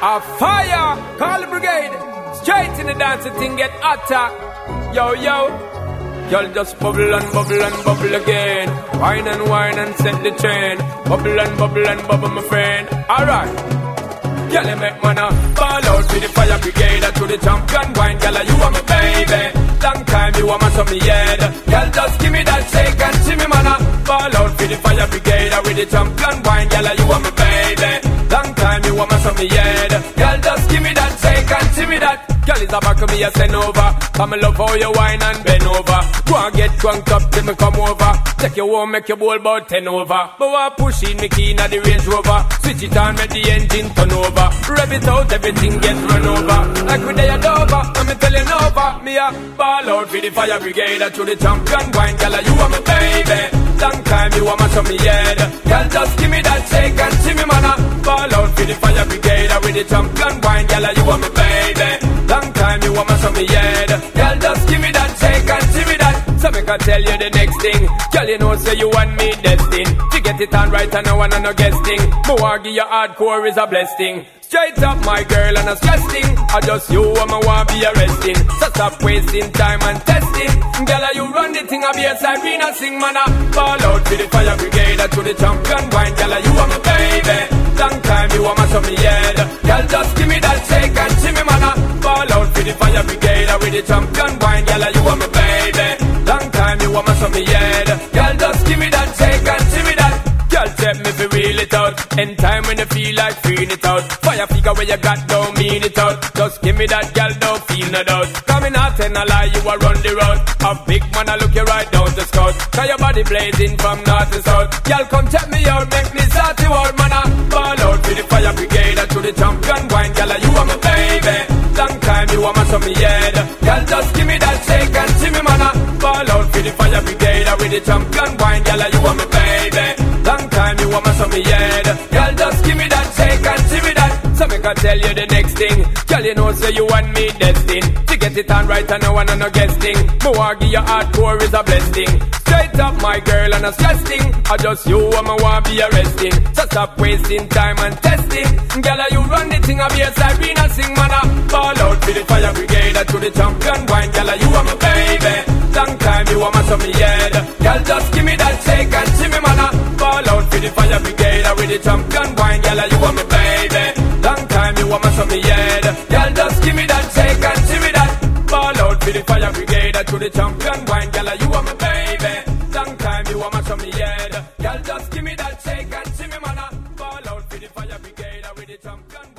A fire, call the brigade. Straight in the dance, the thing get hotter. Yo, yo. Y'all just bubble and bubble and bubble again. Wine and set the train. Bubble and bubble, my friend. Alright. Girl, you make man fall out to the fire brigade. To the champion wine, girl, you are my baby. Long time you want my some head. Girl, just give me that shake and see me, man. Fall out to the fire brigade. With the champion wine, girl, you are my baby. Long time you want my some head. Girl, just give me that shake and see me that. Girl, is a back of me a send over. Come love how you wine and bend over. Go and get drunk up till me come over. Take your home, make your bowl about 10 over. But I push in me key in the Range Rover. Switch it on, make the engine turn over. Rev it out, everything gets run over. Like we day a Dover, let me tell you over. Me a ball out for the fire brigade. To the champion wine, girl, you are my baby. Long time you want my show me head. Girl, just give me that shake and see me, man. Ball out for the fire brigade. With the champion wine, girl, you are my baby. Long time you want my show me head. Girl, just give me that shake and see me that. So make I tell you the next thing. Girl, you know say you want me destined. To get it on right and no one no guessing. More give you hardcore is a blessing. Straight up my girl and a stressing. I just you and me want be arresting. So stop wasting time and testing. Girl, you run the thing, I be a Sirena sing, man. Fall out to the fire brigade. To the champion wine, girl, you are my baby. Long time you want my show me head. Girl, just give me that shake and see me, man. Fall out to the fire brigade. With the champion wine, girl, you are my baby. Long time you want my show me head. Girl, just give me that shake and see me that. Girl, tell me if you reel it out. In time when you feel like freeing it out. Fire figure where you got, don't mean it out. Just give me that, girl, don't feel no doubt. Coming out and a lie, you a run the road. A big man, I look you right down the scout. Cause your body blazing from north to south. Girl, come check me out, make me start you out, man. Fall out to the fire brigade. To the champion wine, girl, you are my baby. Long time you want my show me head. Girl, just give me that shake and see me, man. Fall out to the fire brigade. With the champion wine, girl, you are my baby. Long time you want my show me head. Girl, just give me that shake and see me that. So make I tell you the next thing. Girl, you know say you want me destined. To get it on right and no one no guessing. More give your hardcore is a blessing. Straight up my girl and a stressing. I just you and me want be arresting. So stop wasting time and testing. Girl, you run the thing, I be a Sirena sing, man. Fall out for the fire brigade. To the champion wine, girl, you are my baby. Long time you want my show me head. Girl, just give me that shake and see me, man. Fall out for the fire brigade. With the champion wine, girl, you are my baby. Long time you want my show me head. Girl, just give me that shake and see me that. Fall out for the fire brigade. To the champion wine, girl, you are my baby. Long time you want my show me head. Girl, just give me that shake and see me, man. Fall out for the fire brigade. With the champion